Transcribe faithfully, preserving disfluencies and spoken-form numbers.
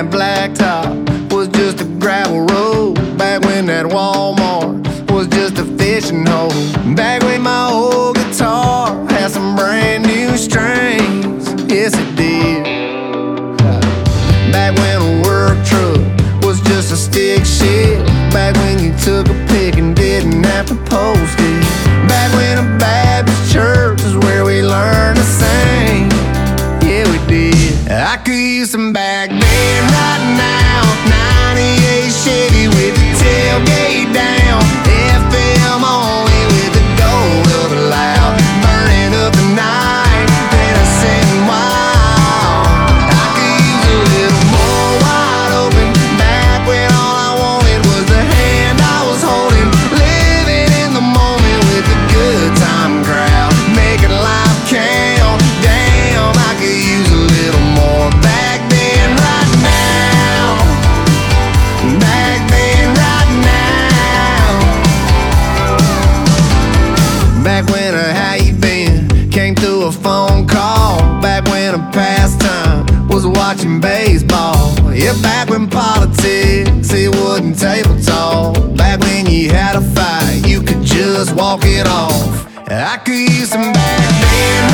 that blacktop was just a gravel road. Back when that Walmart was just a fishing hole. Back when my old guitar had some brand new strings. Yes, it did. Back when a work truck was just a stick shift. Back when you took a pic and didn't have to post it. Back when a Baptist church is where we learned to sing. Yeah, we did. I could use some back then right now. ninety-eight Chevy with the tailgate down. F M only with the gold of it loud. Burning up the night, then I sitting wild. I could use a little more wide open. Back when all I wanted was the hand I was holding. Living in the moment with the good time crowd. Making life count. Damn, I could use a little more back then right now. Back then right now. Back when a how you been came through a phone call. Back when a pastime was watching baseball. Yeah, back when politics, it wasn't table talk. Back when you had a fight, you could just walk it off. I could use some back then